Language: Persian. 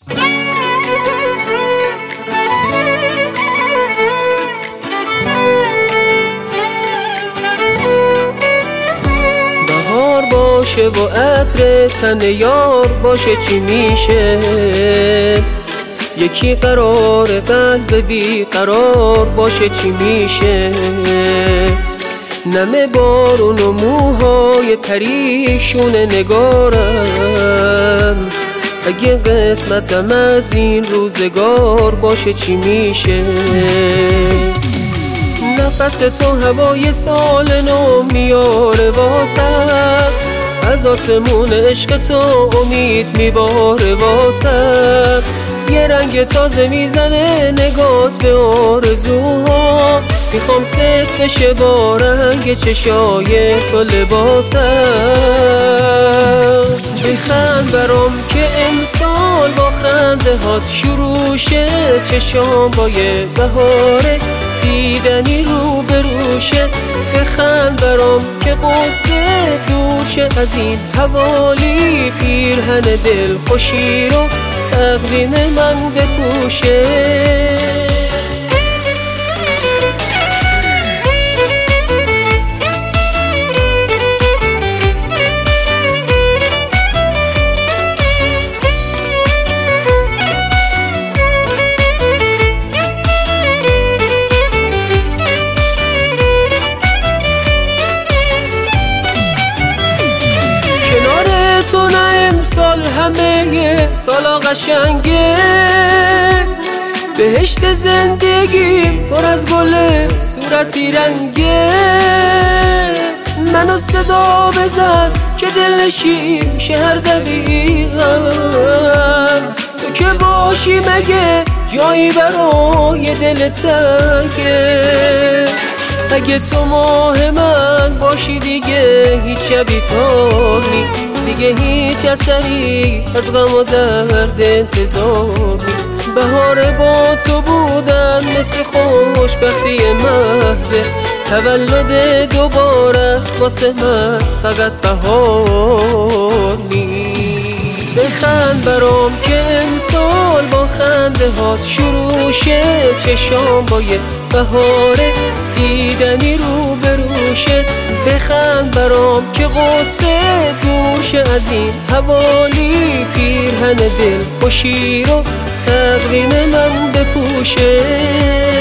بهار باشه و عطر تن یار باشه چی میشه؟ یکی قرار قلب بی قرار باشه چی میشه؟ نم بارون و موهای پریشون نگارم، اگه قسمتم از این روزگار باشه چی میشه؟ نفس تو هوای سال نو میاره واسم، از آسمون عشق تو امید میباره واسم. یه رنگ تازه میزنه نگات به آرزوها، میخوام ست بشه با رنگ چشای تو لباسم. بخند برام که امسال با خنده هات شروع شه، چشام با یه بهاره دیدنی رو بروشه. بخند برام که قصه دور شه از این حوالی، پیرهن دل خوشی رو تقدیم من بپوشه. تو نه امسال همه سالا قشنگه، بهشت زندگی پر از گل صورتی رنگه. منو صدا بزن که دلنشین شه هر دقیقم، تو که باشی مگه جایی برای دل تنگه. اگه تو ماه من باشی دیگه هیچ شبی تو نیست، دیگه هیچ اثری از غم و درد انتظار نیست. بهار با تو بودن مثل خوشبختی محضه، تولد دوباره است واسه من فقط بهار نیست. بخند برام که امسال با خنده هات شروع شه، چشام با یه بهاره دیدنی رو بروشه. بخند برام که قصه دور شه از این حوالی، پیرهن دل خوشی رو تقدیم من بپوشه.